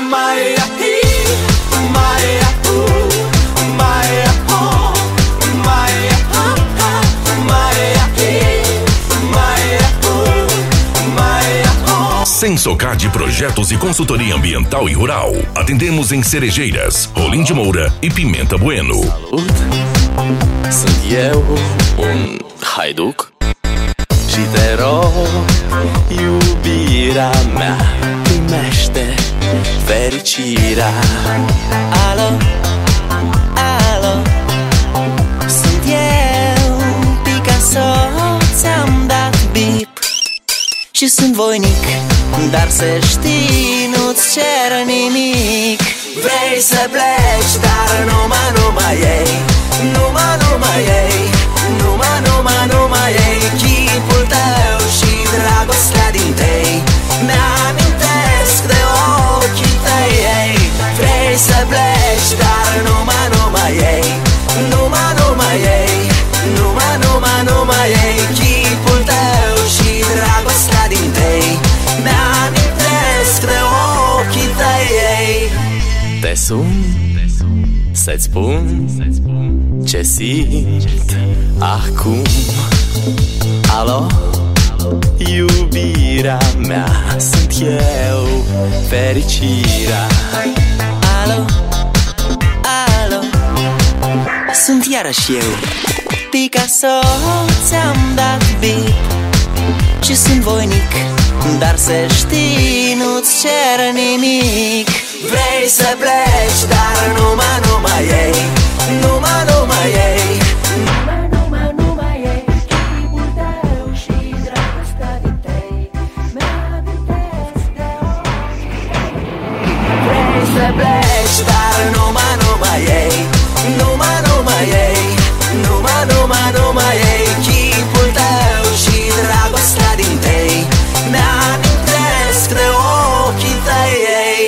Sensocard Projetos e Consultoria Ambiental e Rural. Atendemos em Cerejeiras, Rolim de Moura e Pimenta Bueno. Salut! Sunt eu, un haiduc și te rog, iubirea mea, primește fericirea. Alo, alo, sunt eu, Picasso, ți-am dat bip și sunt voinic, dar să știi, nu-ți cer nimic. Vrei să pleci, dar numai ei, numai ei, numai ei, chipul tău și dragostea din tei. Mi-amintesc de ochii tăi, ei. Vrei să pleci, dar numai ei, numai ei, numai ei, chipul tău și dragostea din tei. Mi-amintesc de ochii tăi, ei. Te sun să-ți spun ce simt acum. Alo, iubirea mea, sunt eu, fericirea. Alo, alo, sunt iarăși eu, Picasso, ți-am dat bip și sunt voinic, dar să știi, nu-ți cer nimic. Vrei să pleci, dar numai ei, numai ei, numai ei, chipul tău și dragostea din tei. Mi-amintesc de ochii tăi. Vrei să pleci, dar numai ei, numai ei, numai ei, chipul tău și dragostea din tei. Mi-amintesc de ochii tăi, ei.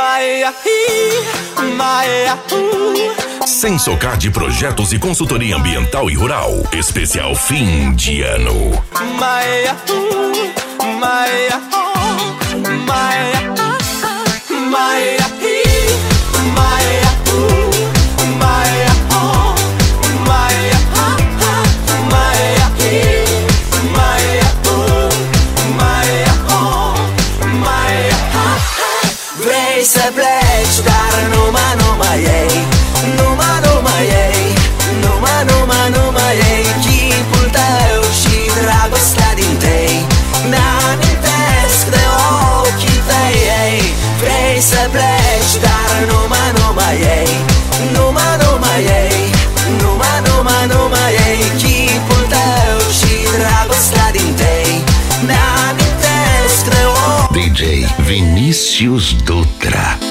Sensocard Projetos e Consultoria Ambiental e Rural. Especial fim de ano. Vrei să pleci, dar numai ei, numai ei, numai ei, chipul tău și dragostea din tei. Mi-amintesc de ochii tăi, ei. Vrei să pleci, dar numai ei, numai ei, numai ei, chipul tău și dragostea din tei. Mi-amintesc de ochii. DJ Vinicius Dutra.